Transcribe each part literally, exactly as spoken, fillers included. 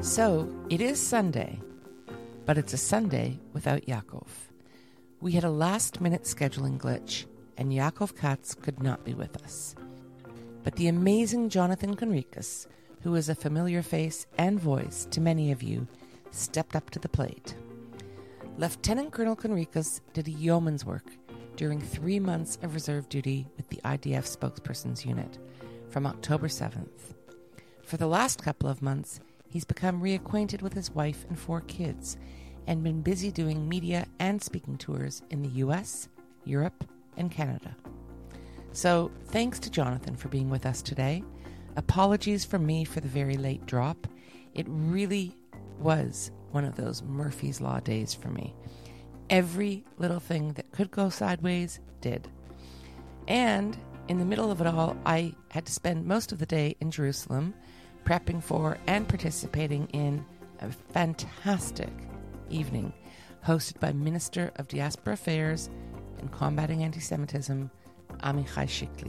So, it is Sunday, but it's a Sunday without Yaakov. We had a last-minute scheduling glitch, and Yaakov Katz could not be with us. But the amazing Jonathan Conricus, who is a familiar face and voice to many of you, stepped up to the plate. Lieutenant Colonel Conricus did a yeoman's work during three months of reserve duty with the I D F spokesperson's unit from October seventh. For the last couple of months, he's become reacquainted with his wife and four kids and been busy doing media and speaking tours in the U S, Europe, and Canada. So, thanks to Jonathan for being with us today. Apologies from me for the very late drop. It really was one of those Murphy's Law days for me. Every little thing that could go sideways did. And in the middle of it all, I had to spend most of the day in Jerusalem prepping for and participating in a fantastic evening hosted by Minister of Diaspora Affairs and Combating Anti-Semitism, Amichai Shikli.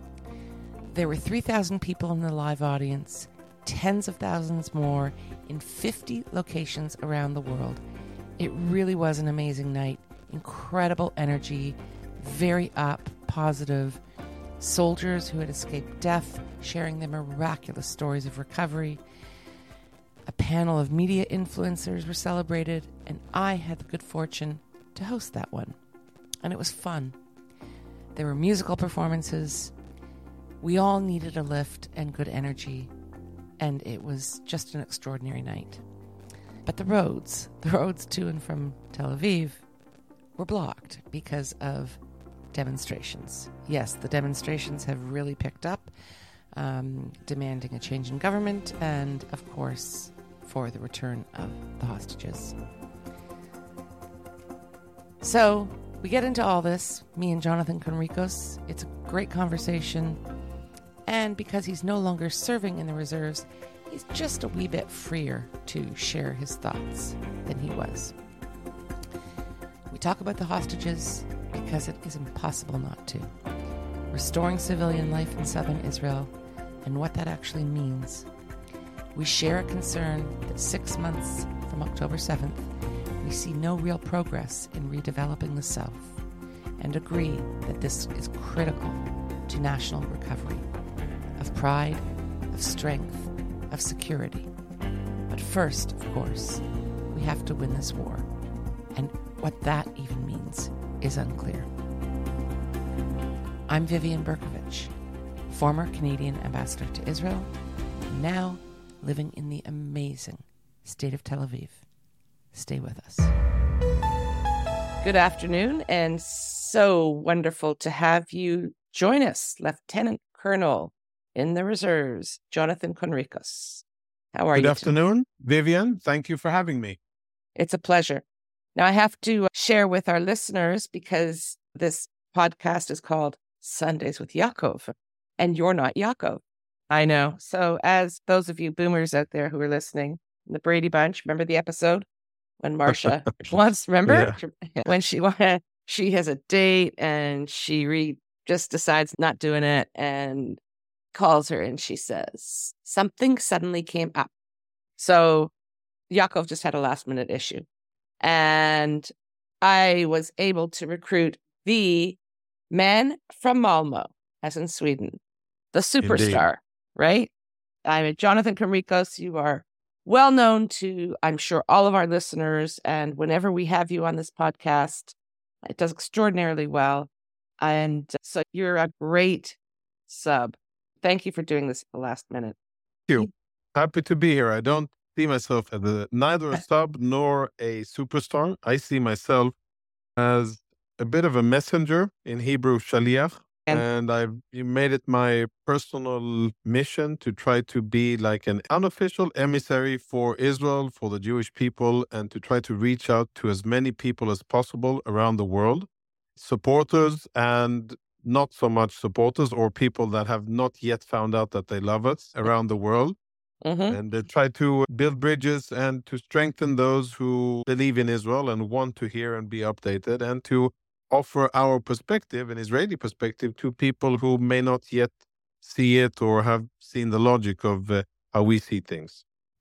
There were three thousand people in the live audience, tens of thousands more in fifty locations around the world. It really was an amazing night. Incredible energy, very up, positive. Soldiers who had escaped death sharing their miraculous stories of recovery. A panel of media influencers were celebrated, and I had the good fortune to host that one. And it was fun. There were musical performances. We all needed a lift and good energy, and it was just an extraordinary night. But the roads, the roads to and from Tel Aviv, were blocked because of demonstrations. Yes, the demonstrations have really picked up, um, demanding a change in government and, of course, for the return of the hostages. So, we get into all this, me and Jonathan Conricus. It's a great conversation. And because he's no longer serving in the reserves, he's just a wee bit freer to share his thoughts than he was. We talk about the hostages because it is impossible not to. Restoring civilian life in southern Israel and what that actually means. We share a concern that six months from October seventh, we see no real progress in redeveloping the South, and agree that this is critical to national recovery, of pride, of strength, of security. But first, of course, we have to win this war, and what that even means is unclear. I'm Vivian Berkovich, former Canadian ambassador to Israel, and now living in the amazing state of Tel Aviv. Stay with us. Good afternoon, and so wonderful to have you join us, Lieutenant Colonel in the Reserves, Jonathan Conricus. How are Good you? Good afternoon, Vivian. Thank you for having me. It's a pleasure. Now, I have to share with our listeners, because this podcast is called Sundays with Yaakov, and you're not Yaakov. I know. So as those of you boomers out there who are listening, the Brady Bunch, remember the episode when Marcia wants, remember? Yeah. When she she has a date and she re, just decides not doing it and calls her and she says, something suddenly came up. So Yaakov just had a last minute issue. And I was able to recruit the man from Malmo, as in Sweden, the superstar, Indeed. Right? I'm Jonathan Conricus. You are well known to, I'm sure, all of our listeners. And whenever we have you on this podcast, it does extraordinarily well. And so you're a great sub. Thank you for doing this at the last minute. Thank you. Happy to be here. I don't see myself as a, neither a sub nor a superstar. I see myself as a bit of a messenger, in Hebrew, shaliach. And, and I've made it my personal mission to try to be like an unofficial emissary for Israel, for the Jewish people, and to try to reach out to as many people as possible around the world, supporters and not so much supporters, or people that have not yet found out that they love us around the world. Mm-hmm. And they try to build bridges and to strengthen those who believe in Israel and want to hear and be updated, and to offer our perspective, an Israeli perspective, to people who may not yet see it or have seen the logic of uh, how we see things.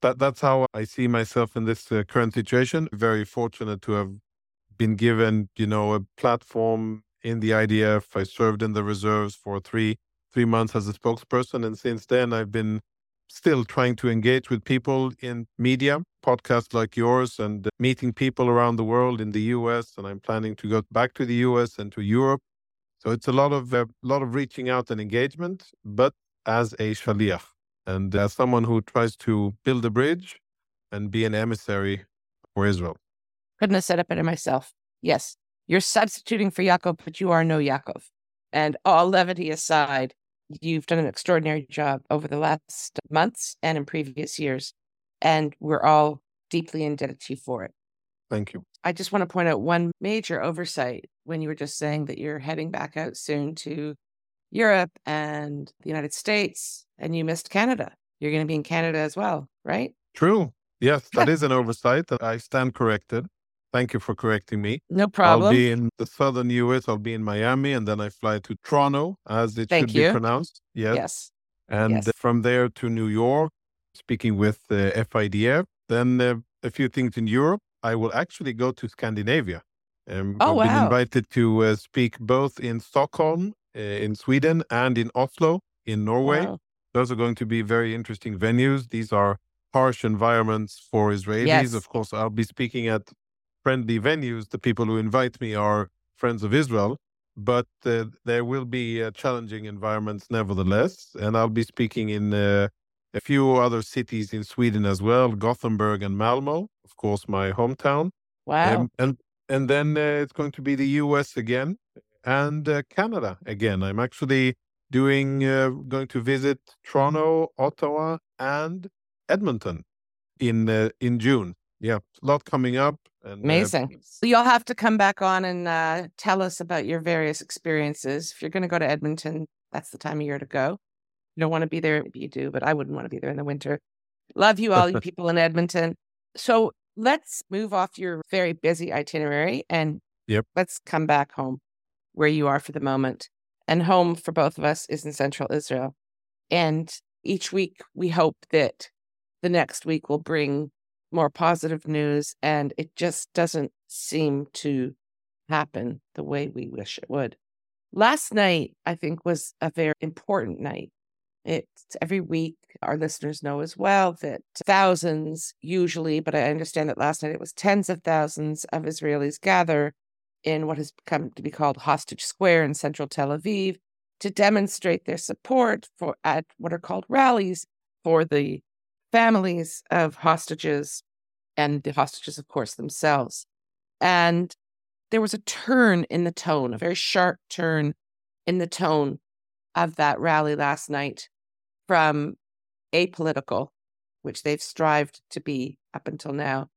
that, that's how I see myself in this uh, current situation. Very fortunate to have been given, you know, a platform in the I D F. I served in the reserves for three three months as a spokesperson, and since then I've been still trying to engage with people in media, podcasts like yours, and meeting people around the world in the U S. And I'm planning to go back to the U S and to Europe. So it's a lot of a lot of reaching out and engagement, but as a shaliach and as someone who tries to build a bridge and be an emissary for Israel. Couldn't have said it better myself. Yes, you're substituting for Yaakov, but you are no Yaakov. And all levity aside, you've done an extraordinary job over the last months and in previous years, and we're all deeply indebted to you for it. Thank you. I just want to point out one major oversight when you were just saying that you're heading back out soon to Europe and the United States, and you missed Canada. You're going to be in Canada as well, right? True. Yes, that is an oversight. I stand corrected. Thank you for correcting me. No problem. I'll be in the southern U S. I'll be in Miami, and then I fly to Toronto, as it Thank should you. be pronounced. Yes. Yes. And Yes. from there to New York, speaking with uh, F I D F. Then uh, a few things in Europe. I will actually go to Scandinavia. Um, Oh, I've been wow. invited to uh, speak both in Stockholm, uh, in Sweden, and in Oslo, in Norway. Wow. Those are going to be very interesting venues. These are harsh environments for Israelis. Yes. Of course, I'll be speaking at friendly venues. The people who invite me are friends of Israel, but uh, there will be uh, challenging environments nevertheless. And I'll be speaking in uh, a few other cities in Sweden as well, Gothenburg and Malmo, of course, my hometown. Wow. Um, and and then uh, it's going to be the U S again and uh, Canada again. I'm actually doing uh, going to visit Toronto, Ottawa, and Edmonton in uh, in June. Yeah, a lot coming up. And, Amazing. Uh, So you'll have to come back on and uh, tell us about your various experiences. If you're going to go to Edmonton, that's the time of year to go. You don't want to be there, maybe you do, but I wouldn't want to be there in the winter. Love you all, you people in Edmonton. So let's move off your very busy itinerary and Yep. let's come back home where you are for the moment. And home for both of us is in Central Israel. And each week we hope that the next week will bring more positive news, and it just doesn't seem to happen the way we wish it would. Last night, I think, was a very important night. It's every week, our listeners know as well that thousands usually, but I understand that last night it was tens of thousands of Israelis gather in what has come to be called Hostage Square in central Tel Aviv to demonstrate their support for at what are called rallies for the families of hostages and the hostages, of course, themselves. And there was a turn in the tone, a very sharp turn in the tone of that rally last night from apolitical, which they've strived to be up until now,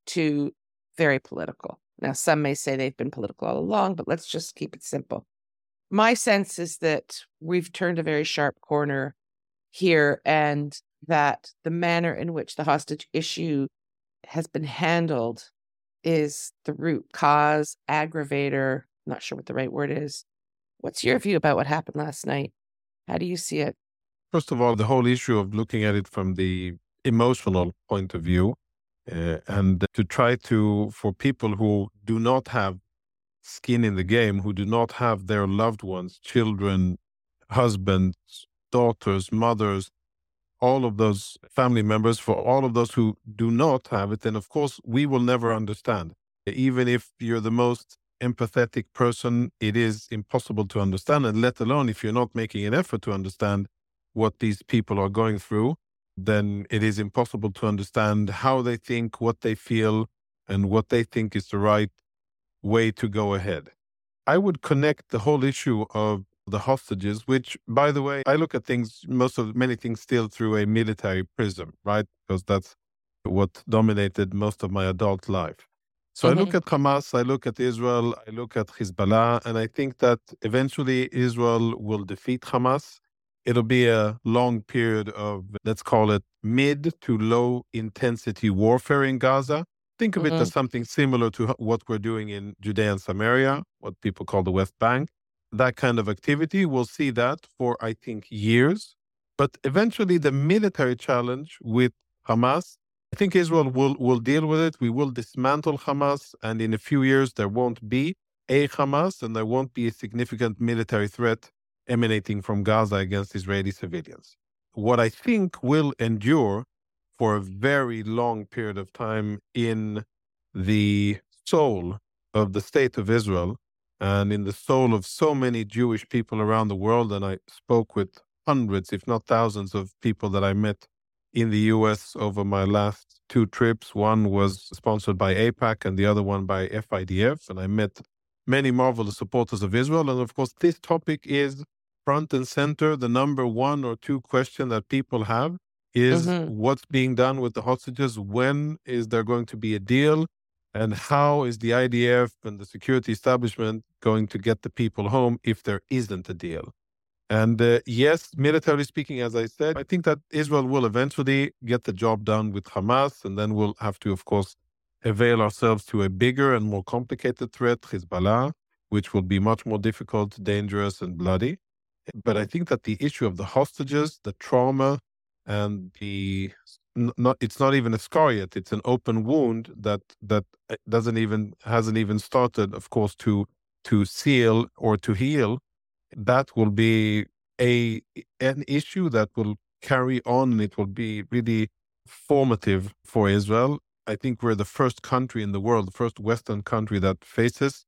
to very political. Now, some may say they've been political all along, but let's just keep it simple. My sense is that we've turned a very sharp corner here, and that the manner in which the hostage issue has been handled is the root cause, aggravator. I'm not sure what the right word is. What's your view about what happened last night? How do you see it? First of all, the whole issue of looking at it from the emotional point of view, uh, and to try to, for people who do not have skin in the game, who do not have their loved ones, children, husbands, daughters, mothers, all of those family members, for all of those who do not have it, then of course we will never understand. Even if you're the most empathetic person, it is impossible to understand, and let alone if you're not making an effort to understand what these people are going through, then it is impossible to understand how they think, what they feel, and what they think is the right way to go ahead. I would connect the whole issue of the hostages, which, by the way, I look at things, most of many things still through a military prism, right? Because that's what dominated most of my adult life. So Mhm. I look at Hamas, I look at Israel, I look at Hezbollah, and I think that eventually Israel will defeat Hamas. It'll be a long period of, let's call it mid to low intensity warfare in Gaza. Think of it Mhm. as something similar to what we're doing in Judea and Samaria, what people call the West Bank. That kind of activity, we'll see that for, I think, years. But eventually the military challenge with Hamas. I think Israel will, will deal with it. We will dismantle Hamas, and in a few years there won't be a Hamas, and there won't be a significant military threat emanating from Gaza against Israeli civilians. What I think will endure for a very long period of time in the soul of the state of Israel and in the soul of so many Jewish people around the world, and I spoke with hundreds, if not thousands, of people that I met in the U S over my last two trips. One was sponsored by AIPAC and the other one by F I D F, and I met many marvelous supporters of Israel. And of course, this topic is front and center. The number one or two question that people have is Mhm. what's being done with the hostages? When is there going to be a deal? And how is the I D F and the security establishment going to get the people home if there isn't a deal? And uh, yes, militarily speaking, as I said, I think that Israel will eventually get the job done with Hamas, and then we'll have to, of course, avail ourselves to a bigger and more complicated threat, Hezbollah, which will be much more difficult, dangerous, and bloody. But I think that the issue of the hostages, the trauma, and the n- not it's not even a scar yet. It's an open wound that that doesn't even hasn't even started, of course, to to seal or to heal. That will be a an issue that will carry on, and it will be really formative for Israel. I think we're the first country in the world, the first Western country that faces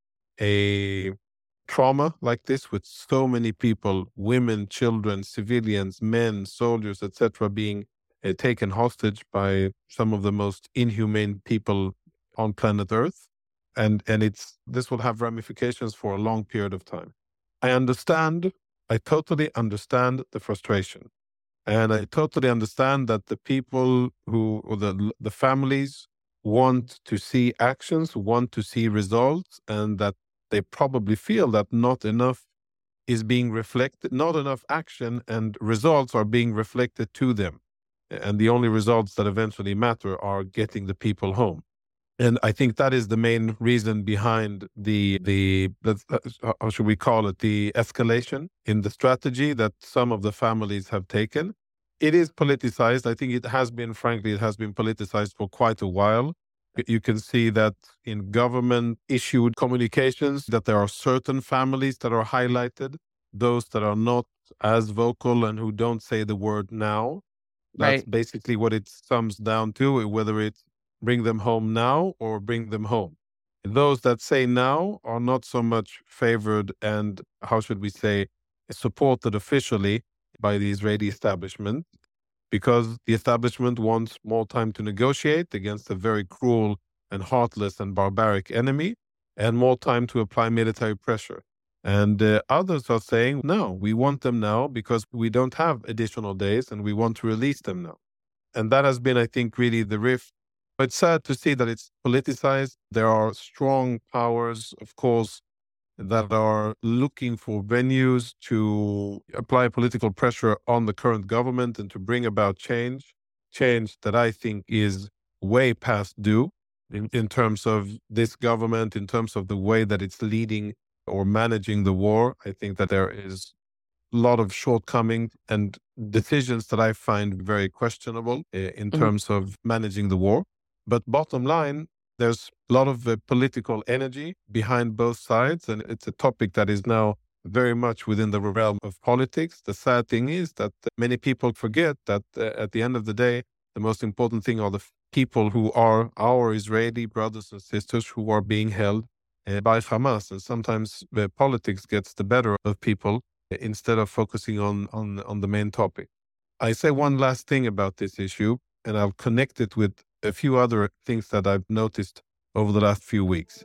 a trauma like this, with so many people, women, children, civilians, men, soldiers, et cetera, being uh, taken hostage by some of the most inhumane people on planet Earth. And and it's this will have ramifications for a long period of time. I understand, I totally understand the frustration. And I totally understand that the people who, or the, the families want to see actions, want to see results, and that they probably feel that not enough is being reflected, not enough action and results are being reflected to them. And the only results that eventually matter are getting the people home. And I think that is the main reason behind the, the, the uh, how should we call it, the escalation in the strategy that some of the families have taken. It is politicized. I think it has been, frankly, it has been politicized for quite a while. You can see that in government issued communications that there are certain families that are highlighted, those that are not as vocal and who don't say the word now. That's Right. basically what it sums down to, whether it's bring them home now or bring them home. Those that say now are not so much favored and, how should we say, supported officially by the Israeli establishment, because the establishment wants more time to negotiate against a very cruel and heartless and barbaric enemy, and more time to apply military pressure. And uh, others are saying, no, we want them now because we don't have additional days and we want to release them now. And that has been, I think, really the rift. It's sad to see that it's politicized. There are strong powers, of course, that are looking for venues to apply political pressure on the current government and to bring about change, change that I think is way past due in, in terms of this government, in terms of the way that it's leading or managing the war. I think that there is a lot of shortcomings and decisions that I find very questionable uh, in Mhm. terms of managing the war. But bottom line, there's a lot of uh, political energy behind both sides, and it's a topic that is now very much within the realm of politics. The sad thing is that many people forget that uh, at the end of the day, the most important thing are the f- people who are our Israeli brothers and sisters who are being held uh, by Hamas. And sometimes the politics gets the better of people instead of focusing on, on, on the main topic. I say one last thing about this issue, and I'll connect it with a few other things that I've noticed over the last few weeks.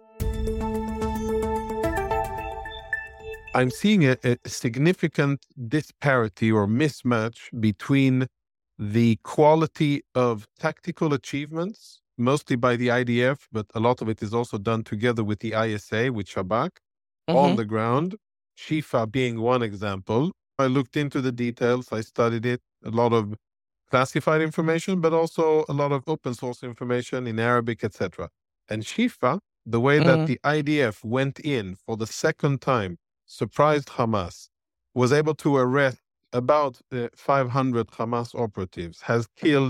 I'm seeing a, a significant disparity or mismatch between the quality of tactical achievements, mostly by the I D F, but a lot of it is also done together with the I S A, with Shabak, on Mhm. the ground, Shifa being one example. I looked into the details, I studied it, a lot of classified information, but also a lot of open source information in Arabic, et cetera. And Shifa, the way that Mhm. the I D F went in for the second time, surprised Hamas, was able to arrest about uh, five hundred Hamas operatives, has killed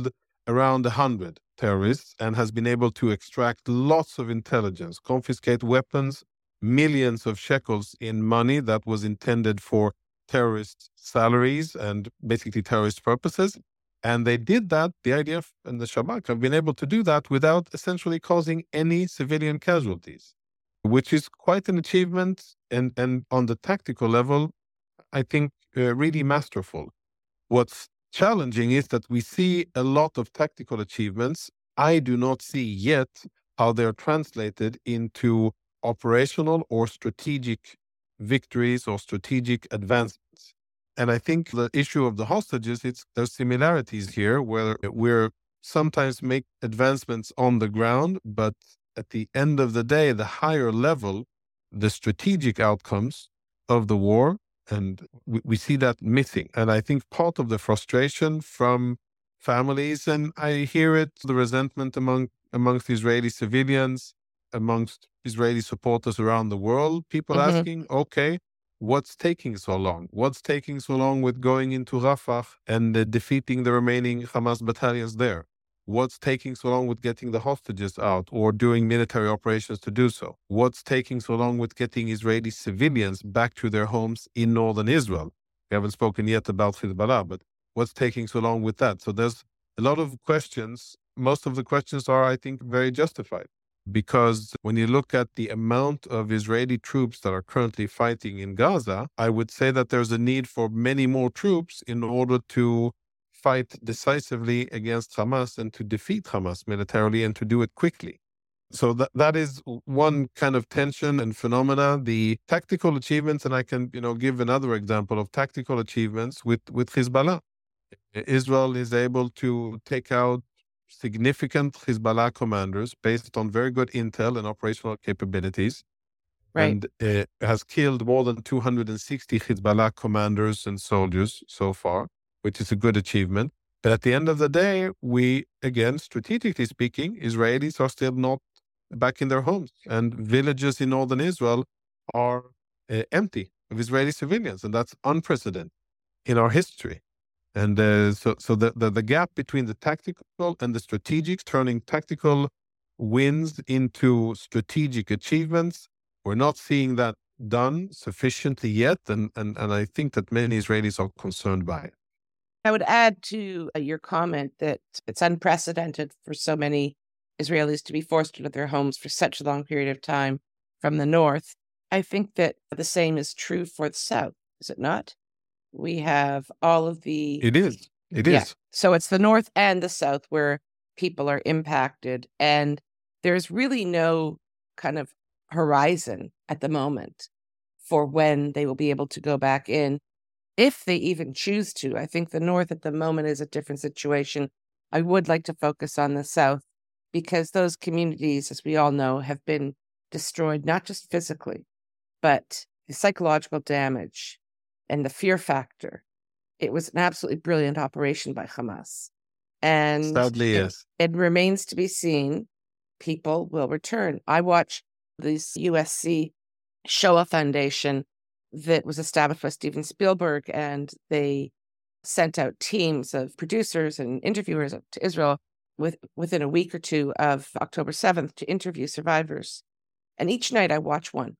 around one hundred terrorists and has been able to extract lots of intelligence, confiscate weapons, millions of shekels in money that was intended for terrorist salaries and basically terrorist purposes. And they did that, the I D F and the Shabak have been able to do that without essentially causing any civilian casualties, which is quite an achievement. And, and on the tactical level, I think uh, really masterful. What's challenging is that we see a lot of tactical achievements. I do not see yet how they're translated into operational or strategic victories or strategic advancements. And I think the issue of the hostages, it's there's similarities here where we're sometimes make advancements on the ground, but at the end of the day, the higher level, the strategic outcomes of the war, and we, we see that missing. And I think part of the frustration from families, and I hear it, the resentment among amongst Israeli civilians, amongst Israeli supporters around the world, people Mm-hmm. asking, okay, what's taking so long? What's taking so long with going into Rafah and uh, defeating the remaining Hamas battalions there? What's taking so long with getting the hostages out or doing military operations to do so? What's taking so long with getting Israeli civilians back to their homes in northern Israel? We haven't spoken yet about Hezbollah, but what's taking so long with that? So there's a lot of questions. Most of the questions are, I think, very justified. Because when you look at the amount of Israeli troops that are currently fighting in Gaza, I would say that there's a need for many more troops in order to fight decisively against Hamas and to defeat Hamas militarily and to do it quickly. So that that is one kind of tension and phenomena. The tactical achievements, and I can you know give another example of tactical achievements with, with Hezbollah. Israel is able to take out significant Hezbollah commanders based on very good intel and operational capabilities, Right. and uh, has killed more than two hundred sixty Hezbollah commanders and soldiers so far, which is a good achievement. But at the end of the day, we, again, strategically speaking, Israelis are still not back in their homes, and villages in northern Israel are uh, empty of Israeli civilians, and that's unprecedented in our history. And uh, so, so the, the, the gap between the tactical and the strategic, turning tactical wins into strategic achievements, we're not seeing that done sufficiently yet. And, and, and I think that many Israelis are concerned by it. I would add to uh, your comment that it's unprecedented for so many Israelis to be forced out of their homes for such a long period of time from the north. I think that the same is true for the south, is it not? We have all of the... It is. It yeah. is. So it's the north and the south where people are impacted. And there's really no kind of horizon at the moment for when they will be able to go back in, if they even choose to. I think the north at the moment is a different situation. I would like to focus on the south because those communities, as we all know, have been destroyed, not just physically, but the psychological damage and the fear factor. It was an absolutely brilliant operation by Hamas. And sadly, it, yes. it remains to be seen. People will return. I watch this U S C Shoah Foundation that was established by Steven Spielberg, and they sent out teams of producers and interviewers to Israel with, within a week or two of October seventh to interview survivors. And each night I watch one.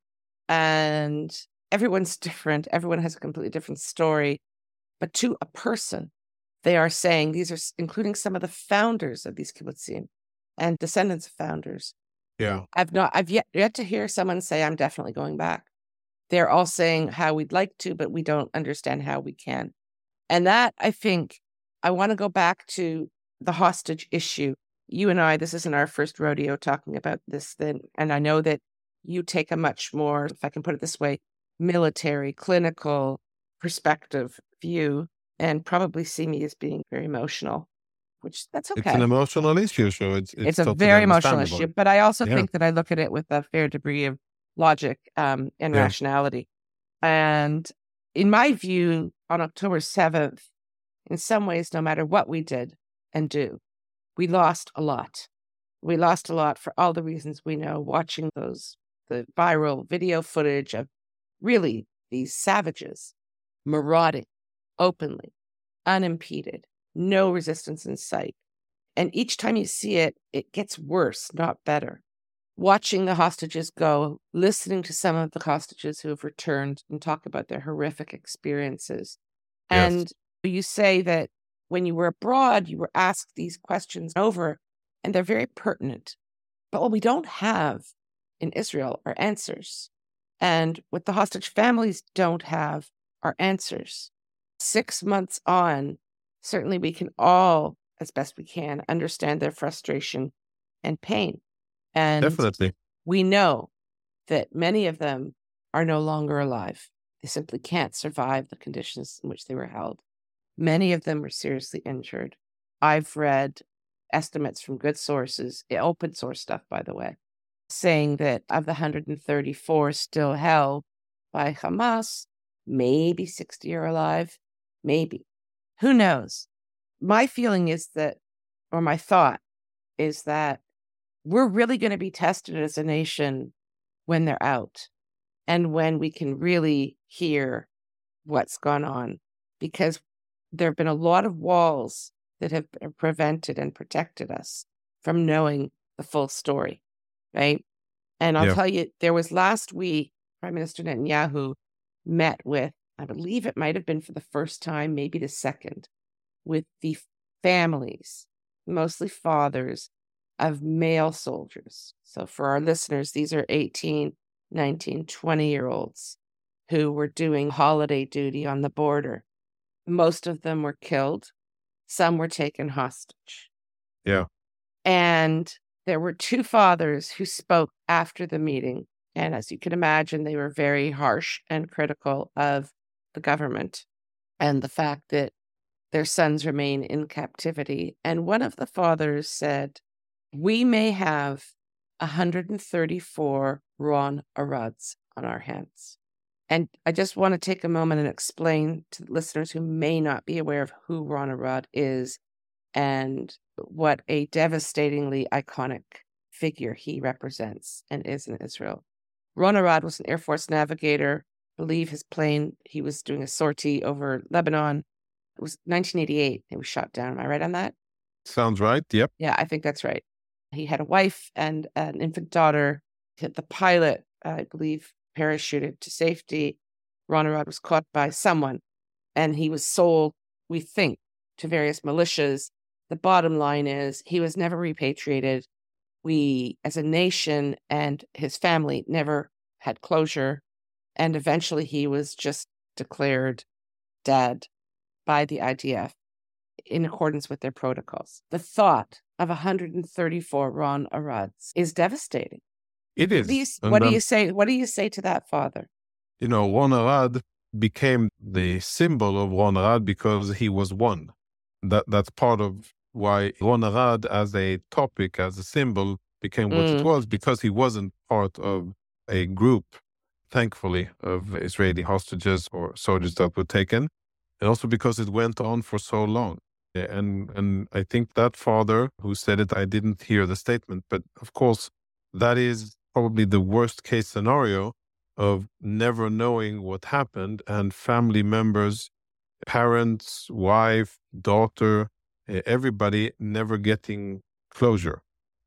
And everyone's different. Everyone has a completely different story. But to a person, they are saying, these are including some of the founders of these kibbutzim and descendants of founders. Yeah. I've not, I've yet, yet to hear someone say, I'm definitely going back. They're all saying how we'd like to, but we don't understand how we can. And that, I think, I want to go back to the hostage issue. You and I, this isn't our first rodeo talking about this then. And I know that you take a much more, if I can put it this way, military, clinical perspective view, and probably see me as being very emotional, which that's okay. It's an emotional issue, so it's it's, it's a totally very emotional understandable. issue. But I also Yeah. think that I look at it with a fair degree of logic um, and Yeah. rationality. And in my view, on October seventh, in some ways, no matter what we did and do, we lost a lot. We lost a lot for all the reasons we know, watching those, the viral video footage of really these savages marauding openly, unimpeded, no resistance in sight, And each time you see it, it gets worse, not better. Watching the hostages go, listening to some of the hostages who have returned and talk about their horrific experiences. Yes. And you say that when you were abroad, you were asked these questions over, and they're very pertinent. But what we don't have in Israel are answers. And what the hostage families don't have are answers. Six months on, certainly we can all, as best we can, understand their frustration and pain. And Definitely. we know that many of them are no longer alive. They simply can't survive the conditions in which they were held. Many of them were seriously injured. I've read estimates from good sources, open source stuff, by the way, saying that of the one hundred thirty-four still held by Hamas, maybe sixty are alive, maybe. Who knows? My feeling is that, or my thought is that we're really going to be tested as a nation when they're out and when we can really hear what's gone on, because there have been a lot of walls that have prevented and protected us from knowing the full story, right? And I'll Yeah. tell you, there was last week, Prime Minister Netanyahu met with, I believe it might have been for the first time, maybe the second, with the families, mostly fathers, of male soldiers. So for our listeners, these are eighteen, nineteen, twenty-year-olds who were doing holiday duty on the border. Most of them were killed. Some were taken hostage. Yeah. And there were two fathers who spoke after the meeting. And as you can imagine, they were very harsh and critical of the government and the fact that their sons remain in captivity. And one of the fathers said, we may have one hundred thirty-four Ron Arads on our hands. And I just want to take a moment and explain to listeners who may not be aware of who Ron Arad is and what a devastatingly iconic figure he represents and is in Israel. Ron Arad was an Air Force navigator. I believe his plane, he was doing a sortie over Lebanon. It was nineteen eighty-eight. He was shot down. Am I right on that? Sounds right. Yep. Yeah, I think that's right. He had a wife and an infant daughter. The pilot, I believe, parachuted to safety. Ron Arad was caught by someone, and he was sold, we think, to various militias. The bottom line is he was never repatriated. We, as a nation and his family, never had closure. And eventually he was just declared dead by the I D F in accordance with their protocols. The thought of one hundred thirty-four Ron Arads is devastating. It is. What do you, And what do then, you say? What do you say to that father? you know, Ron Arad became the symbol of Ron Arad because he was one. That that's part of why Ron Arad as a topic, as a symbol, became what Mm. it was, because he wasn't part of a group, thankfully, of Israeli hostages or soldiers that were taken, and also because it went on for so long. And and I think that father who said it, I didn't hear the statement, but of course, that is probably the worst case scenario of never knowing what happened, and family members, parents, wife, daughter, eh, everybody never getting closure.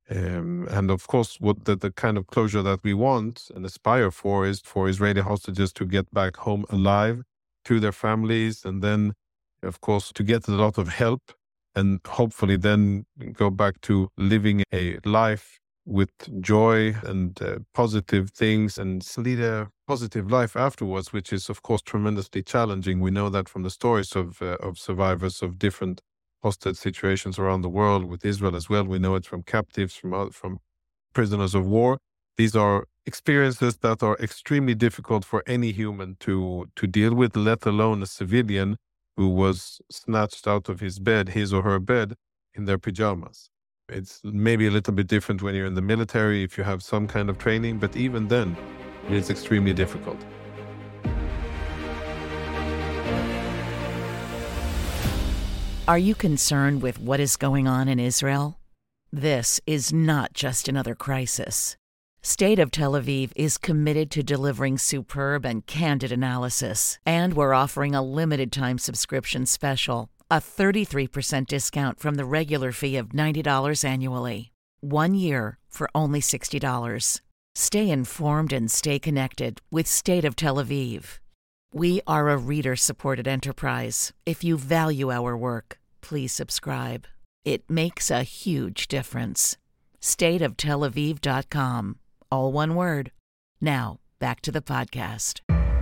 Um, and of course, what the, the kind of closure that we want and aspire for is for Israeli hostages to get back home alive to their families, and then, of course, to get a lot of help, and hopefully then go back to living a life with joy and uh, positive things, and lead a positive life afterwards, which is, of course, tremendously challenging. We know that from the stories of uh, of survivors of different hostage situations around the world, with Israel as well. We know it from captives, from uh, from prisoners of war. These are experiences that are extremely difficult for any human to to deal with, let alone a civilian who was snatched out of his bed, his or her bed, in their pajamas. It's maybe a little bit different when you're in the military, if you have some kind of training, but even then, it is extremely difficult. Are you concerned with what is going on in Israel? This is not just another crisis. State of Tel Aviv is committed to delivering superb and candid analysis, and we're offering a limited-time subscription special a thirty-three percent discount from the regular fee of ninety dollars annually. One year for only sixty dollars. Stay informed and stay connected with State of Tel Aviv. We are a reader-supported enterprise. If you value our work, please subscribe. It makes a huge difference. state of tel aviv dot com. All one word. Now, back to the podcast.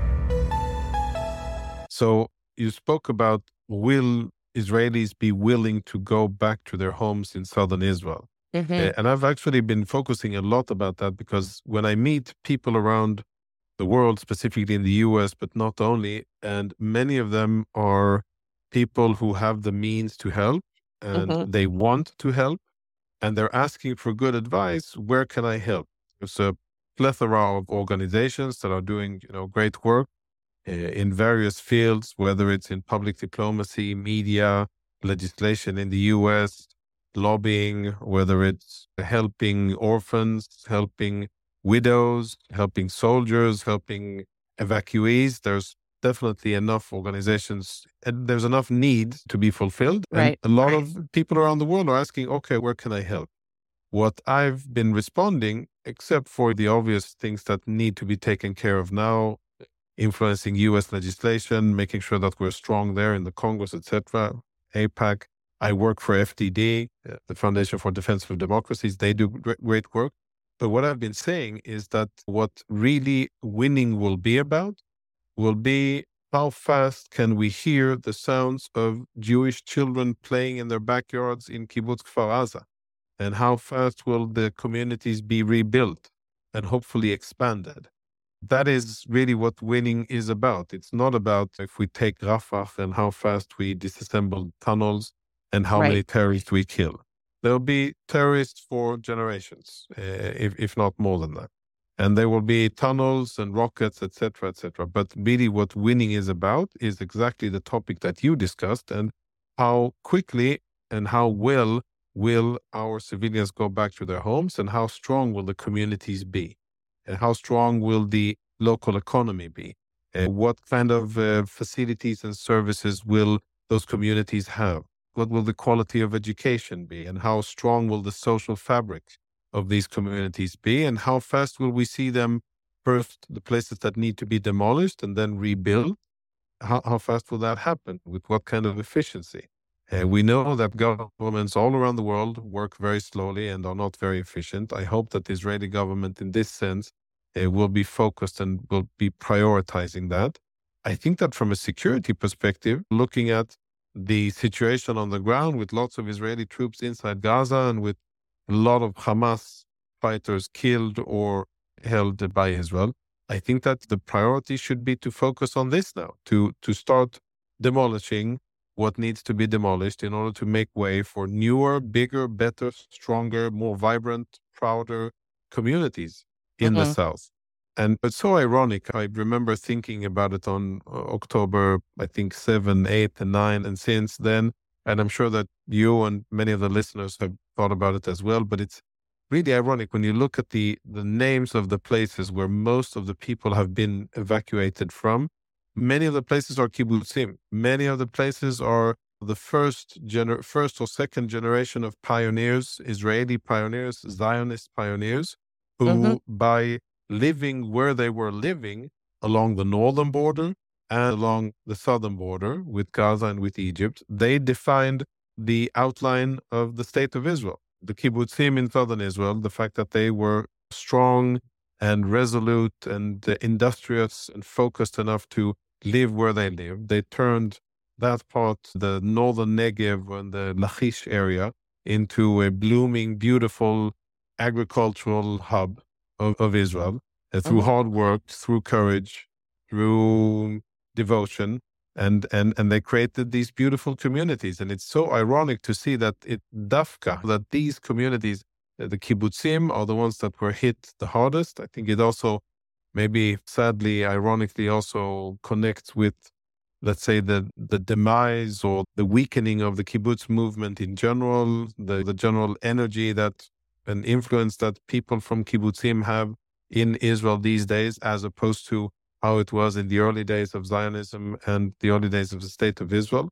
So you spoke about, will Israelis be willing to go back to their homes in southern Israel? Mm-hmm. Uh, and I've actually been focusing a lot about that because when I meet people around the world, specifically in the U S, but not only, and many of them are people who have the means to help and Mm-hmm. they want to help and they're asking for good advice. Where can I help? There's a plethora of organizations that are doing, you know, great work uh, in various fields, whether it's in public diplomacy, media, legislation in the U S, lobbying, whether it's helping orphans, helping widows, helping soldiers, helping evacuees. There's definitely enough organizations and there's enough need to be fulfilled. Right. And a lot of people around the world are asking, okay, where can I help? What I've been responding, except for the obvious things that need to be taken care of now, influencing U S legislation, making sure that we're strong there in the Congress, et cetera, AIPAC. I work for F D D, uh, the Foundation for Defense of Democracies. They do great, great work. But what I've been saying is that what really winning will be about will be how fast can we hear the sounds of Jewish children playing in their backyards in Kibbutz Kfar Aza, and how fast will the communities be rebuilt and hopefully expanded. That is really what winning is about. It's not about if we take Rafah and how fast we disassemble tunnels and how Right. many terrorists we kill. There'll be terrorists for generations, uh, if, if not more than that. And there will be tunnels and rockets, et cetera, et cetera. But really what winning is about is exactly the topic that you discussed, and how quickly and how well will our civilians go back to their homes, and how strong will the communities be, and how strong will the local economy be, and what kind of uh, facilities and services will those communities have. What will the quality of education be, and how strong will the social fabric of these communities be, and how fast will we see them, first the places that need to be demolished and then rebuilt? How, how fast will that happen? With what kind of efficiency? Uh, we know that governments all around the world work very slowly and are not very efficient. I hope that the Israeli government in this sense uh, will be focused and will be prioritizing that. I think that from a security perspective, looking at the situation on the ground with lots of Israeli troops inside Gaza and with a lot of Hamas fighters killed or held by Israel, I think that the priority should be to focus on this now, to, to start demolishing what needs to be demolished in order to make way for newer, bigger, better, stronger, more vibrant, prouder communities in Mm-hmm. the South. And it's so ironic. I remember thinking about it on uh, October, I think, seven, eight, and nine, and since then. And I'm sure that you and many of the listeners have thought about it as well. But it's really ironic when you look at the, the names of the places where most of the people have been evacuated from. Many of the places are kibbutzim. Many of the places are the first, gener- first or second generation of pioneers, Israeli pioneers, Zionist pioneers, who Mhm. by living where they were living along the northern border and along the southern border with Gaza and with Egypt, they defined the outline of the state of Israel. The kibbutzim in southern Israel, the fact that they were strong and resolute and uh, industrious and focused enough to live where they lived. They turned that part, the northern Negev and the Lachish area, into a blooming, beautiful agricultural hub of, of Israel uh, through Mhm. hard work, through courage, through devotion. And, and, and they created these beautiful communities. And it's so ironic to see that it dafka, that these communities, uh, the kibbutzim, are the ones that were hit the hardest. I think it also maybe sadly, ironically, also connects with, let's say, the, the demise or the weakening of the kibbutz movement in general, the, the general energy that and influence that people from kibbutzim have in Israel these days, as opposed to how it was in the early days of Zionism and the early days of the State of Israel.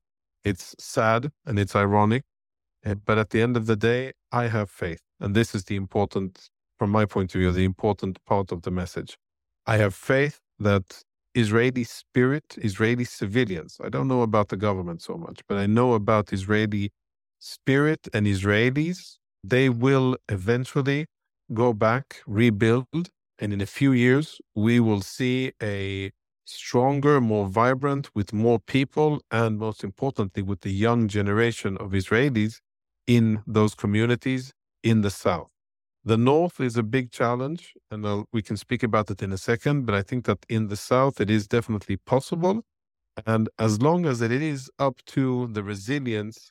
It's sad and it's ironic, uh, but at the end of the day, I have faith. And this is the important, from my point of view, the important part of the message. I have faith that Israeli spirit, Israeli civilians, I don't know about the government so much, but I know about Israeli spirit and Israelis. They will eventually go back, rebuild, and in a few years, we will see a stronger, more vibrant, with more people, and most importantly, with the young generation of Israelis in those communities in the South. The North is a big challenge, and I'll, we can speak about it in a second, but I think that in the South, it is definitely possible. And as long as it is up to the resilience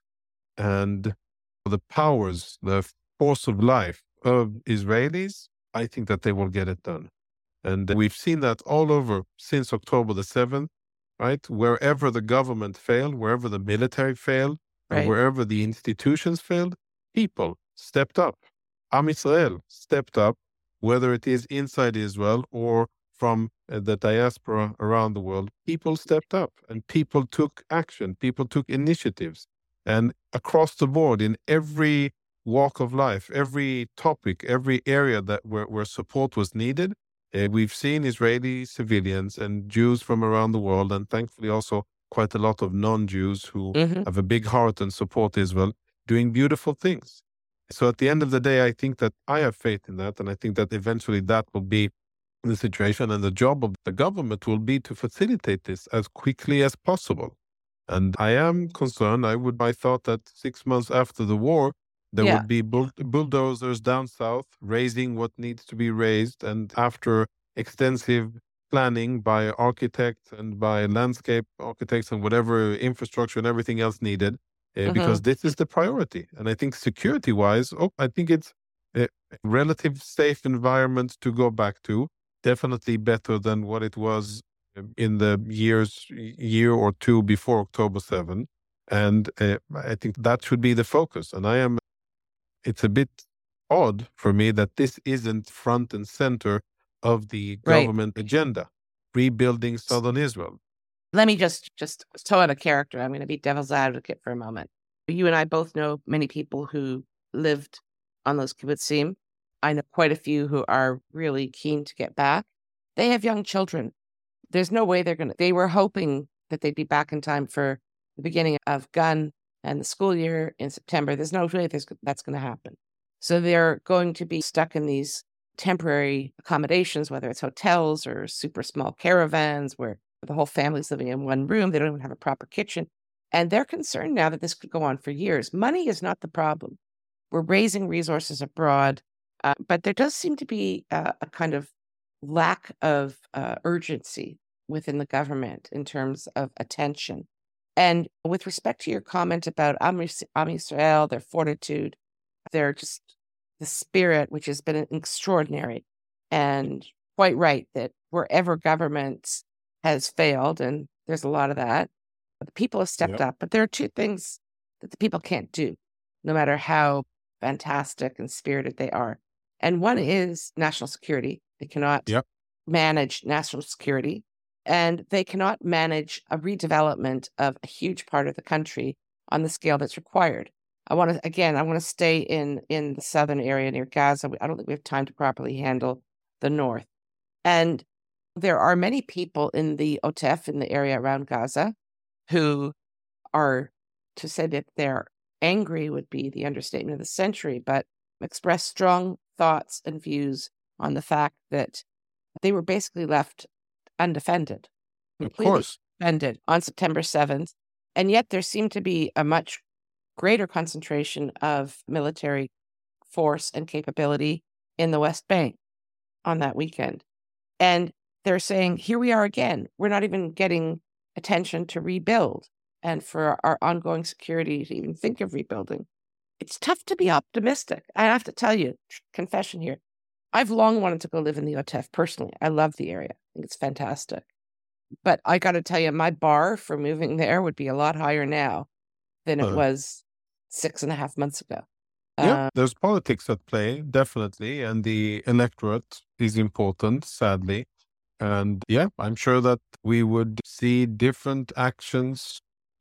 and the powers, the force of life of Israelis, I think that they will get it done. And we've seen that all over since October the seventh, right? Wherever the government failed, wherever the military failed, Right. and wherever the institutions failed, people stepped up. Am Israel stepped up, whether it is inside Israel or from uh, the diaspora around the world. People stepped up and people took action. People took initiatives. And across the board, in every walk of life, every topic, every area that where, where support was needed, uh, we've seen Israeli civilians and Jews from around the world, and thankfully also quite a lot of non-Jews who Mhm. have a big heart and support Israel, doing beautiful things. So at the end of the day, I think that I have faith in that, and I think that eventually that will be the situation, and the job of the government will be to facilitate this as quickly as possible. And I am concerned. I would, I thought that six months after the war, there Yeah. would be bull- bulldozers down south raising what needs to be raised. And after extensive planning by architects and by landscape architects and whatever infrastructure and everything else needed, uh, because Mhm. this is the priority. And I think security wise, oh, I think it's a relative safe environment to go back to. Definitely better than what it was in the years, year or two before October seventh. And uh, I think that should be the focus. And I am, it's a bit odd for me that this isn't front and center of the Right. government agenda, rebuilding southern Israel. Let me just just so out of character. I'm going to be devil's advocate for a moment. You and I both know many people who lived on those kibbutzim. I know quite a few who are really keen to get back. They have young children. There's no way they're going to. They were hoping that they'd be back in time for the beginning of Gun and the school year in September. There's no way there's, that's going to happen. So they're going to be stuck in these temporary accommodations, whether it's hotels or super small caravans where the whole family's living in one room. They don't even have a proper kitchen. And they're concerned now that this could go on for years. Money is not the problem. We're raising resources abroad, uh, but there does seem to be uh, a kind of lack of uh, urgency within the government in terms of attention. And with respect to your comment about Am Yisrael, their fortitude, their just the spirit, which has been extraordinary, and quite right that wherever government has failed, and there's a lot of that, the people have stepped Yep. up. But there are two things that the people can't do, no matter how fantastic and spirited they are. And one is national security. They cannot Yep. manage national security, and they cannot manage a redevelopment of a huge part of the country on the scale that's required. I want to, again, I want to stay in, in the southern area near Gaza. I don't think we have time to properly handle the north. And there are many people in the Otef, in the area around Gaza, who are, to say that they're angry would be the understatement of the century, but express strong thoughts and views on the fact that they were basically left undefended, Of completely course. defended on September seventh. And yet there seemed to be a much greater concentration of military force and capability in the West Bank on that weekend. And they're saying, here we are again. We're not even getting attention to rebuild and for our ongoing security to even think of rebuilding. It's tough to be optimistic. I have to tell you, confession here, I've long wanted to go live in the Otef personally. I love the area. I think it's fantastic. But I got to tell you, my bar for moving there would be a lot higher now than it Uh, was six and a half months ago. Yeah, Uh, there's politics at play, definitely. And the electorate is important, sadly. And yeah, I'm sure that we would see different actions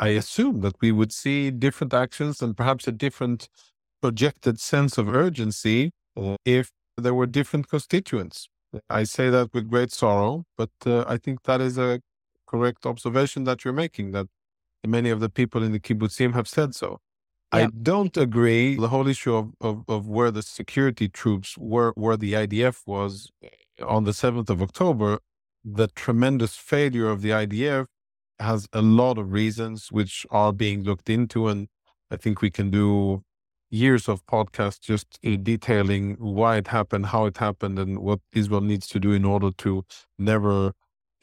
I assume that we would see different actions and perhaps a different projected sense of urgency uh, if there were different constituents. I say that with great sorrow, but uh, I think that is a correct observation that you're making, that many of the people in the kibbutzim have said so. Yep. I don't agree the whole issue of, of, of where the security troops were, where the I D F was on the seventh of October. The tremendous failure of the I D F has a lot of reasons which are being looked into, and I think we can do years of podcasts just detailing why it happened, how it happened, and what Israel needs to do in order to never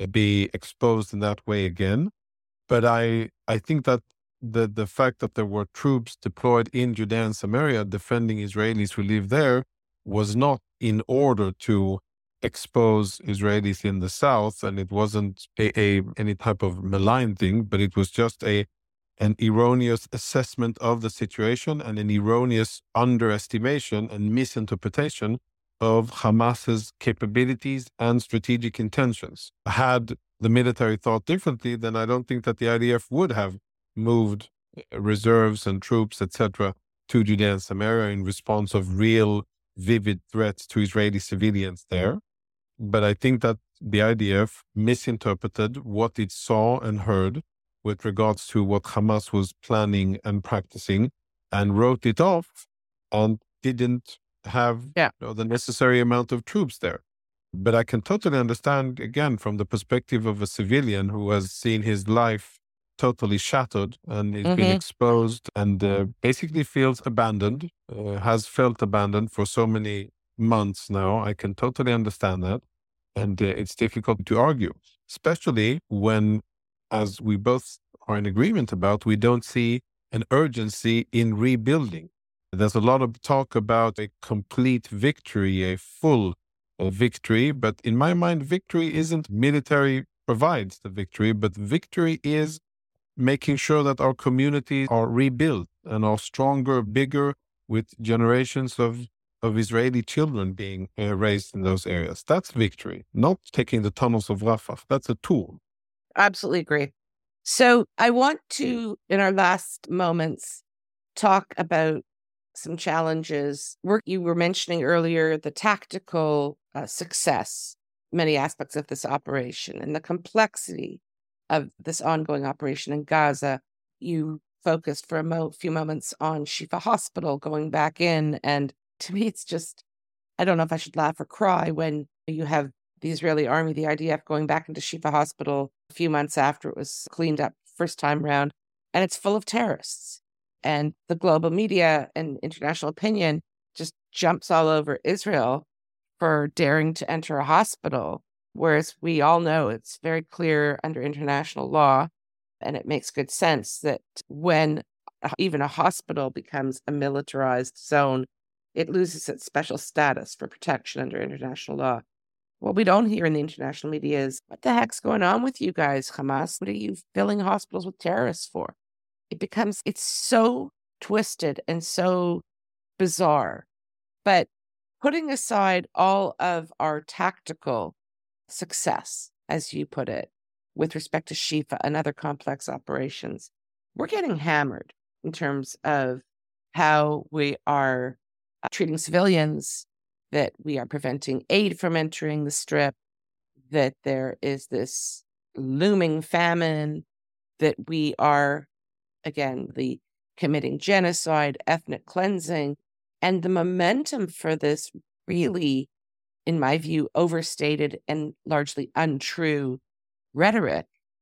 be exposed in that way again. But I I think that the, the fact that there were troops deployed in Judea and Samaria defending Israelis who live there was not in order to expose Israelis in the south, and it wasn't a, a any type of malign thing, but it was just a an erroneous assessment of the situation and an erroneous underestimation and misinterpretation of Hamas's capabilities and strategic intentions. Had the military thought differently, then I don't think that the I D F would have moved reserves and troops, et cetera, to Judea and Samaria in response of real, vivid threats to Israeli civilians there. But I think that the I D F misinterpreted what it saw and heard with regards to what Hamas was planning and practicing, and wrote it off and didn't have Yeah. you know, the necessary amount of troops there. But I can totally understand, again, from the perspective of a civilian who has seen his life totally shattered and is being Mhm. exposed and uh, basically feels abandoned, uh, has felt abandoned for so many months now. I can totally understand that. And uh, it's difficult to argue, especially when, as we both are in agreement about, we don't see an urgency in rebuilding. There's a lot of talk about a complete victory, a full uh, victory, but in my mind, victory isn't military provides the victory, but victory is making sure that our communities are rebuilt and are stronger, bigger, with generations of, of Israeli children being uh, raised in those areas. That's victory, not taking the tunnels of Rafah. That's a tool. Absolutely agree. So I want to, in our last moments, talk about some challenges. Work you were mentioning earlier, the tactical uh, success, many aspects of this operation, and the complexity of this ongoing operation in Gaza. You focused for a mo- few moments on Shifa Hospital going back in, and to me, it's just, I don't know if I should laugh or cry when you have the Israeli army, the I D F, going back into Shifa Hospital a few months after it was cleaned up first time round, and it's full of terrorists. And the global media and international opinion just jumps all over Israel for daring to enter a hospital, whereas we all know it's very clear under international law, and it makes good sense that when even a hospital becomes a militarized zone, it loses its special status for protection under international law. What we don't hear in the international media is, what the heck's going on with you guys, Hamas? What are you filling hospitals with terrorists for? It becomes, it's so twisted and so bizarre. But putting aside all of our tactical success, as you put it, with respect to Shifa and other complex operations, we're getting hammered in terms of how we are uh, treating civilians, that we are preventing aid from entering the strip, that there is this looming famine, that we are, again, the committing genocide, ethnic cleansing, and the momentum for this really, in my view, overstated and largely untrue rhetoric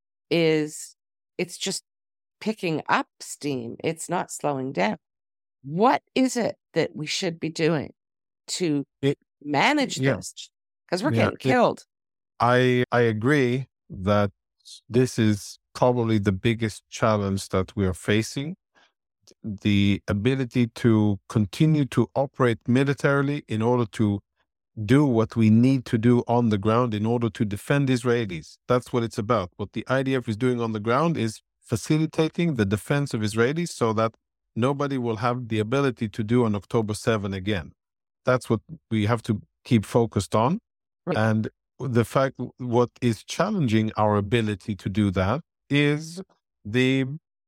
is, it's just picking up steam. It's not slowing down. What is it that we should be doing to It, manage yeah. this? Because we're Yeah, getting it- killed. I I agree that this is probably the biggest challenge that we are facing. The ability to continue to operate militarily in order to do what we need to do on the ground in order to defend Israelis. That's what it's about. What the I D F is doing on the ground is facilitating the defense of Israelis so that nobody will have the ability to do on October seventh again. That's what we have to keep focused on. Right. And the fact, what is challenging our ability to do that is the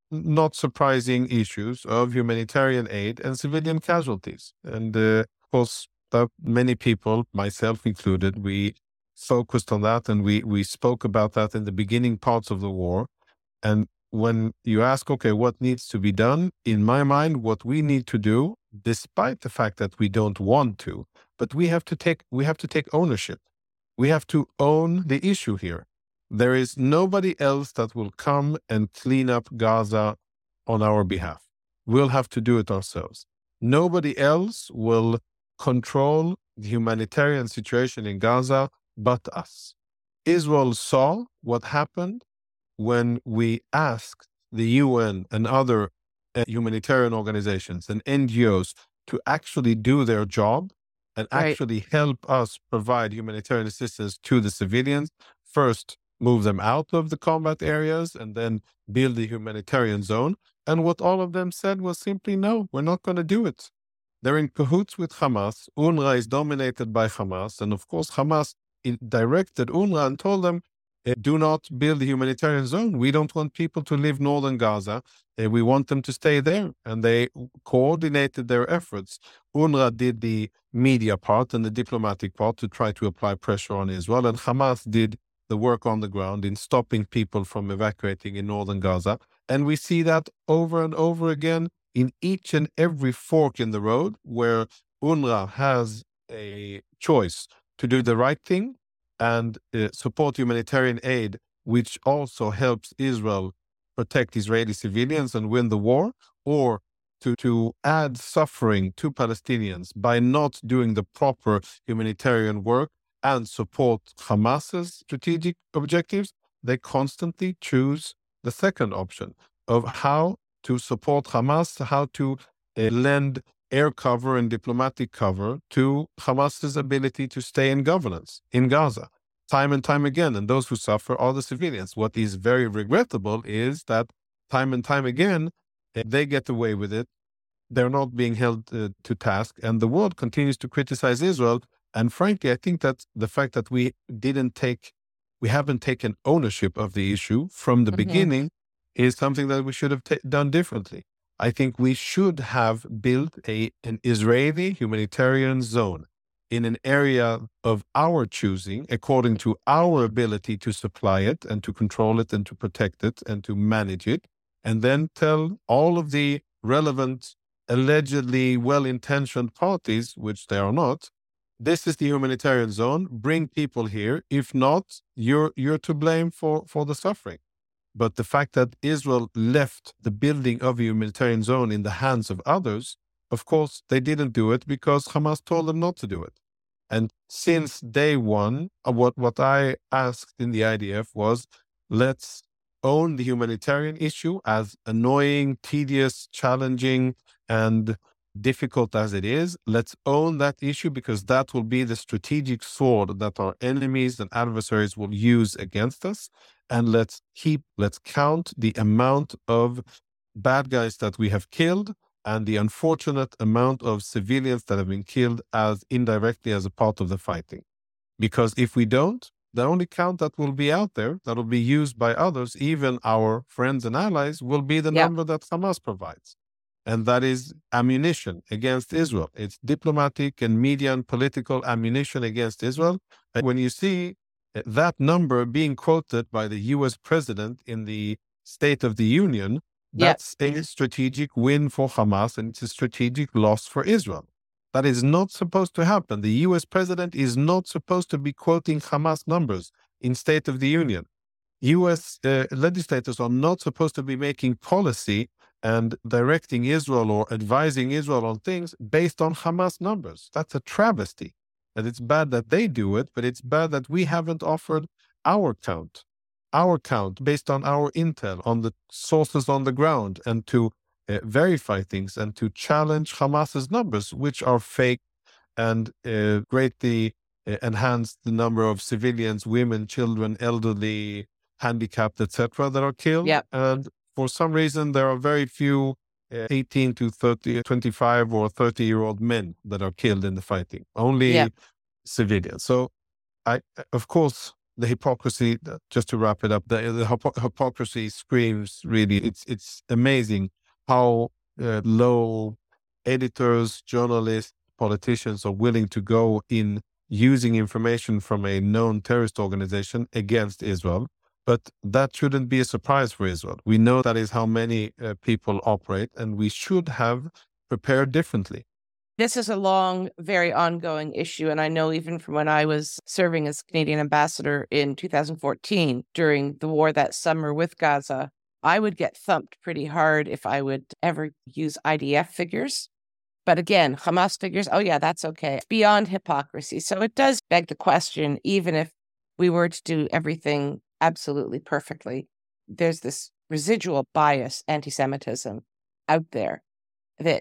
not surprising issues of humanitarian aid and civilian casualties. And uh, of course, that many people, myself included, we focused on that and we, we spoke about that in the beginning parts of the war. And when you ask, okay, what needs to be done? In my mind, what we need to do, despite the fact that we don't want to, but we have to take, we have to take ownership. We have to own the issue here. There is nobody else that will come and clean up Gaza on our behalf. We'll have to do it ourselves. Nobody else will control the humanitarian situation in Gaza but us. Israel saw what happened when we asked the U N and other uh, humanitarian organizations and N G Os to actually do their job and Right. actually help us provide humanitarian assistance to the civilians. First, move them out of the combat areas and then build the humanitarian zone. And what all of them said was simply, no, we're not going to do it. They're in cahoots with Hamas. UNRWA is dominated by Hamas. And of course, Hamas directed UNRWA and told them, uh, do not build a humanitarian zone. We don't want people to leave northern Gaza. Uh, we want them to stay there. And they coordinated their efforts. UNRWA did the media part and the diplomatic part to try to apply pressure on Israel. And Hamas did the work on the ground in stopping people from evacuating in northern Gaza. And we see that over and over again in each and every fork in the road where UNRWA has a choice to do the right thing and uh, support humanitarian aid, which also helps Israel protect Israeli civilians and win the war, or to, to add suffering to Palestinians by not doing the proper humanitarian work and support Hamas's strategic objectives. They constantly choose the second option of how to support Hamas, how to uh, lend air cover and diplomatic cover to Hamas's ability to stay in governance in Gaza, time and time again. And those who suffer are the civilians. What is very regrettable is that time and time again, uh, they get away with it. They're not being held uh, to task, and the world continues to criticize Israel. And frankly, I think that the fact that we didn't take, we haven't taken ownership of the issue from the Mhm. beginning is something that we should have ta- done differently. I think we should have built a, an Israeli humanitarian zone in an area of our choosing, according to our ability to supply it and to control it and to protect it and to manage it, and then tell all of the relevant, allegedly well-intentioned parties, which they are not, this is the humanitarian zone, bring people here. If not, you're you're to blame for, for the suffering. But the fact that Israel left the building of a humanitarian zone in the hands of others, of course, they didn't do it because Hamas told them not to do it. And since day one, uh, what, what I asked in the I D F was, let's own the humanitarian issue, as annoying, tedious, challenging, and difficult as it is. Let's own that issue, because that will be the strategic sword that our enemies and adversaries will use against us. And let's keep, let's count the amount of bad guys that we have killed and the unfortunate amount of civilians that have been killed as indirectly as a part of the fighting. Because if we don't, the only count that will be out there, that will be used by others, even our friends and allies, will be the Yep. number that Hamas provides. And that is ammunition against Israel. It's diplomatic and media and political ammunition against Israel. And when you see that number being quoted by the U S president in the State of the Union, that's a strategic win for Hamas, and it's a strategic loss for Israel. That is not supposed to happen. The U S president is not supposed to be quoting Hamas numbers in State of the Union. U S uh, legislators are not supposed to be making policy and directing Israel or advising Israel on things based on Hamas numbers. That's a travesty. And it's bad that they do it, but it's bad that we haven't offered our count, our count based on our intel, on the sources on the ground, and to uh, verify things and to challenge Hamas's numbers, which are fake and uh, greatly uh, enhance the number of civilians, women, children, elderly, handicapped, et cetera, that are killed. Yep. And for some reason, there are very few uh, eighteen to thirty, twenty-five or thirty year old men that are killed in the fighting, only Yep. civilians. So I, of course, the hypocrisy, just to wrap it up, the, the hypo- hypocrisy screams really. It's it's amazing how uh, low editors, journalists, politicians are willing to go in using information from a known terrorist organization against Israel. But that shouldn't be a surprise for Israel. We know that is how many uh, people operate, and we should have prepared differently. This is a long, very ongoing issue. And I know even from when I was serving as Canadian ambassador in two thousand fourteen, during the war that summer with Gaza, I would get thumped pretty hard if I would ever use I D F figures. But again, Hamas figures, oh yeah, that's okay. It's beyond hypocrisy. So it does beg the question, even if we were to do everything absolutely perfectly, there's this residual bias, anti-Semitism out there that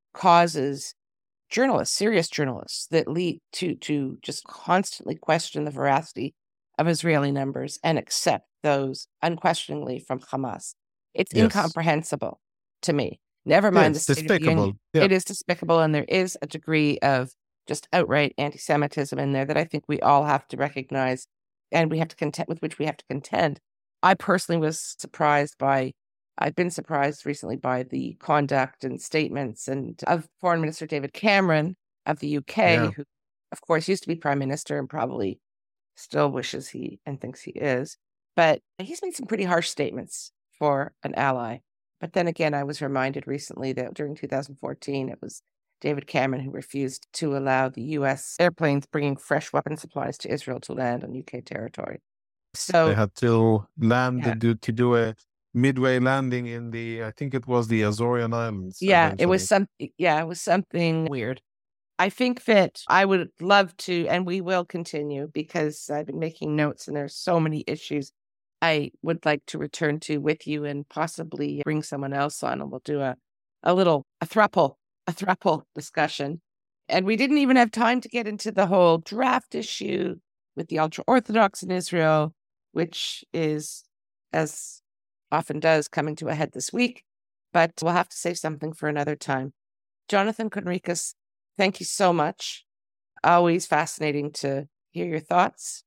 causes journalists, serious journalists, that lead to to just constantly question the veracity of Israeli numbers and accept those unquestioningly from Hamas. It's Yes. incomprehensible to me. Never Yeah, mind it's the State of the despicable. Union. Yeah. It is despicable, and there is a degree of just outright anti-Semitism in there that I think we all have to recognize, and we have to contend with which we have to contend. I personally was surprised by. I've been surprised recently by the conduct and statements and of Foreign Minister David Cameron of the U K, Yeah. who, of course, used to be Prime Minister and probably still wishes he and thinks he is. But he's made some pretty harsh statements for an ally. But then again, I was reminded recently that during two thousand fourteen, it was David Cameron who refused to allow the U S airplanes bringing fresh weapon supplies to Israel to land on U K territory. So They had to land Yeah. to do, to do a midway landing in the, I think it was the Azorian Islands. yeah, it was eventually. some. Yeah, it was something weird. I think that I would love to, and we will continue because I've been making notes, and there's so many issues I would like to return to with you, and possibly bring someone else on, and we'll do a a little a thruple a thruple discussion. And we didn't even have time to get into the whole draft issue with the ultra orthodox in Israel, which is, as often does, coming to a head this week. But we'll have to save something for another time. Jonathan Conricus, thank you so much. Always fascinating to hear your thoughts.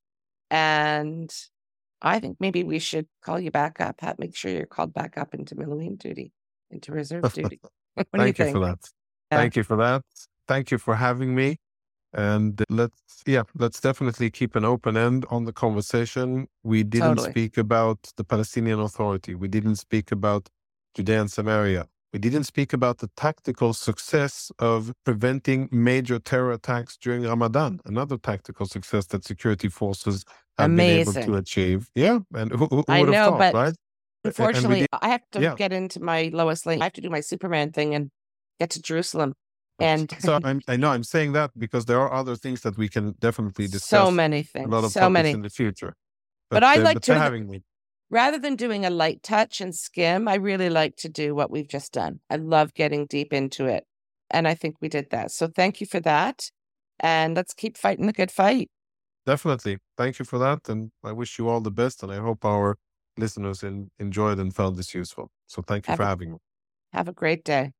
And I think maybe we should call you back up. Have, make sure you're called back up into Millennium duty, into reserve duty. What do you Thank you think? for that. Yeah. Thank you for that. Thank you for having me. And let's, yeah, let's definitely keep an open end on the conversation. We didn't Totally. speak about the Palestinian Authority. We didn't speak about Judea and Samaria. We didn't speak about the tactical success of preventing major terror attacks during Ramadan, another tactical success that security forces have been able Amazing. to achieve. Yeah, and who, who I would have know, thought, but right? And we Unfortunately, did- I have to yeah. get into my Lois Lane. I have to do my Superman thing and get to Jerusalem. And so I'm, I know I'm saying that because there are other things that we can definitely discuss. so many a things, lot of so topics many. in the future. But I'd uh, like but to- for having me. Rather than doing a light touch and skim, I really like to do what we've just done. I love getting deep into it. And I think we did that. So thank you for that. And let's keep fighting the good fight. Definitely. Thank you for that. And I wish you all the best. And I hope our listeners in, enjoyed and found this useful. So thank you Have for a- having me. Have a great day.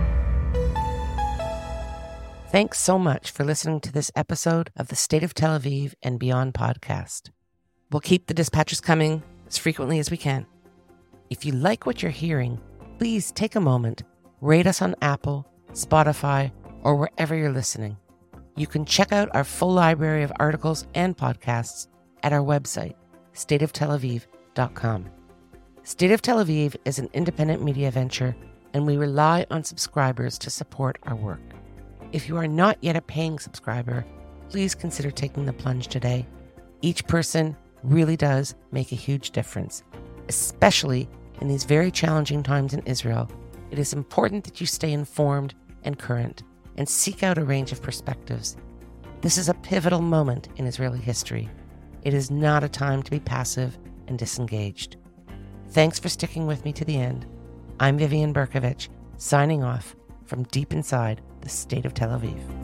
Thanks so much for listening to this episode of the State of Tel Aviv and Beyond podcast. We'll keep the dispatches coming as frequently as we can. If you like what you're hearing, please take a moment, rate us on Apple, Spotify, or wherever you're listening. You can check out our full library of articles and podcasts at our website, state of tel aviv dot com. State of Tel Aviv is an independent media venture, and we rely on subscribers to support our work. If you are not yet a paying subscriber, please consider taking the plunge today. Each person really does make a huge difference, especially in these very challenging times in Israel. It is important that you stay informed and current and seek out a range of perspectives. This is a pivotal moment in Israeli history. It is not a time to be passive and disengaged. Thanks for sticking with me to the end. I'm Vivian Berkovich, signing off from deep inside the state of Tel Aviv.